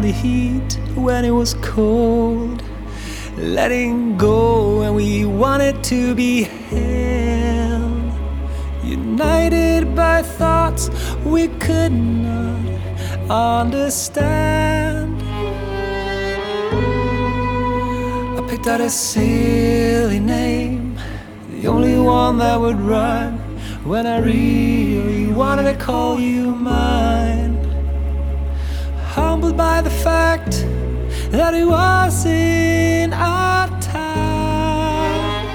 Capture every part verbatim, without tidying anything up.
the heat when it was cold, letting go when we wanted to be held, united by thoughts we could not understand. I picked out a silly name, the only one that would rhyme, when I really wanted to call you mine. Humbled by the fact that it was in our time.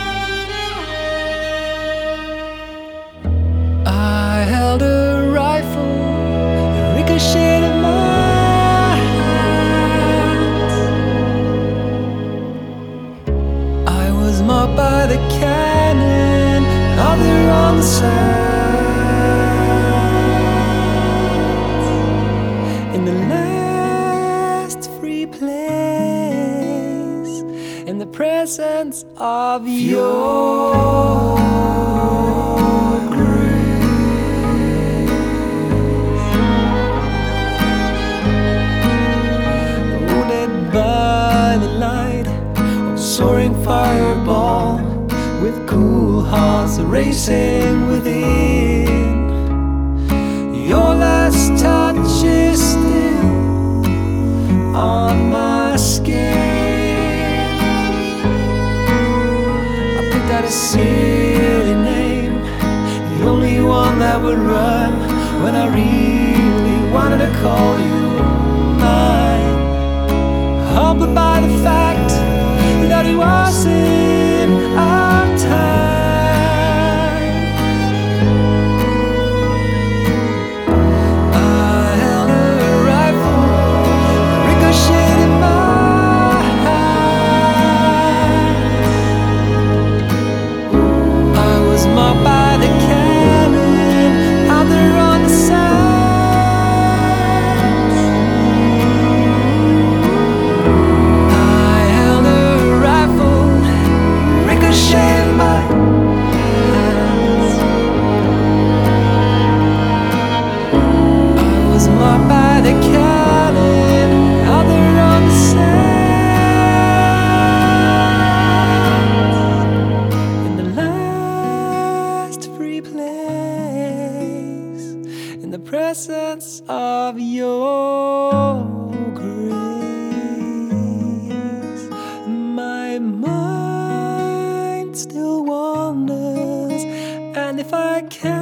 I held a rifle, it ricocheted in my hands. I was marked by the cannon out there on the sands. In the last free place, in the presence of your grace. Wounded by the light of soaring fireball, with cool hearts racing within, your last touch is still on my skin. I picked out a silly name, the only one that would rhyme, when I really wanted to call you mine. Humbled by the fact that it was in our time. I held a rifle, ricocheted in my hands. I was marked by the cannon out there on the sands. I held a rifle, ricocheted in my hands. I was marked by the cannon out there on the sands. In the last free place, in the presence of your grace, my mind still wanders, and if I can